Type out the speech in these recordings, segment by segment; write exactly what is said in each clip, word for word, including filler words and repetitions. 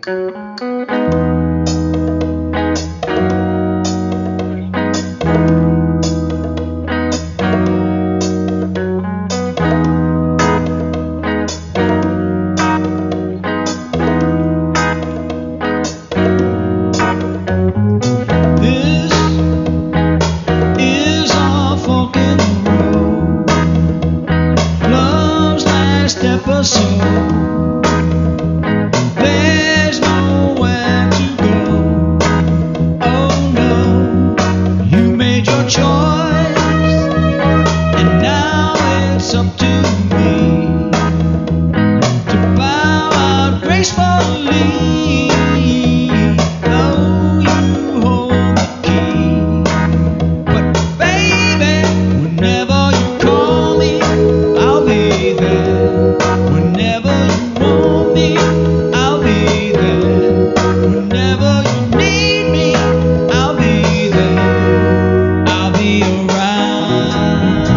There's nowhere to go. Oh no, you made your choice, and now it's up to me to bow out gracefully. Oh, you hold the key, but baby, whenever you call me, I'll be there. Whenever you want me, I'll be there. Whenever you need me, I'll be there. I'll be around.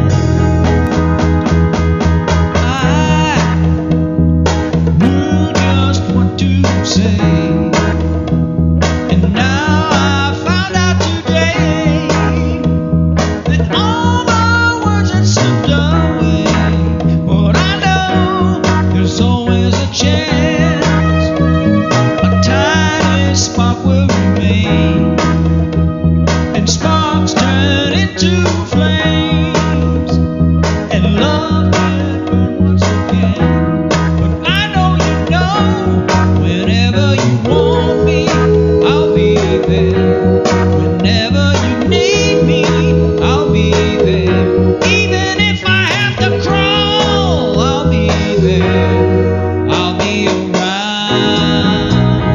I knew just what to say, and now I found out today that all my words had slipped away. But I know there's always a chance, a tiny spark will remain, and sparks turn into flames, and love can burn once again. But I know you know, whenever you want me, I'll be there. Whenever you need me, I'll be there. Even if I have to crawl, I'll be there. I'll be around.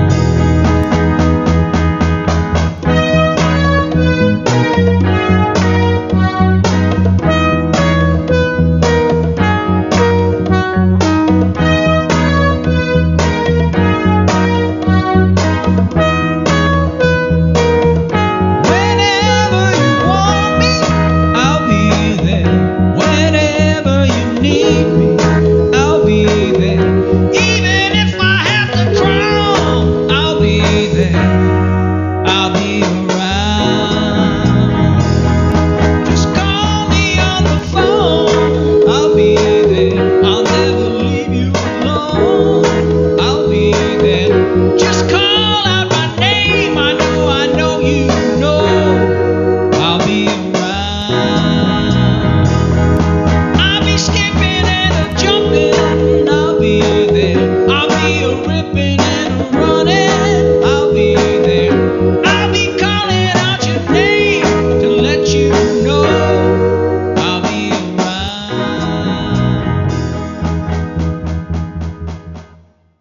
Whenever you want me, I'll be there. Whenever you need me, I'll be there. Even if I have to crawl, I'll be there. I'll be around. Just call me on the phone, I'll be there. I'll never leave you alone, I'll be there. Just call out my name, I know, I know you know, I'll be around. I'll be skipping and a jumping, I'll be there. I'll be a ripping and a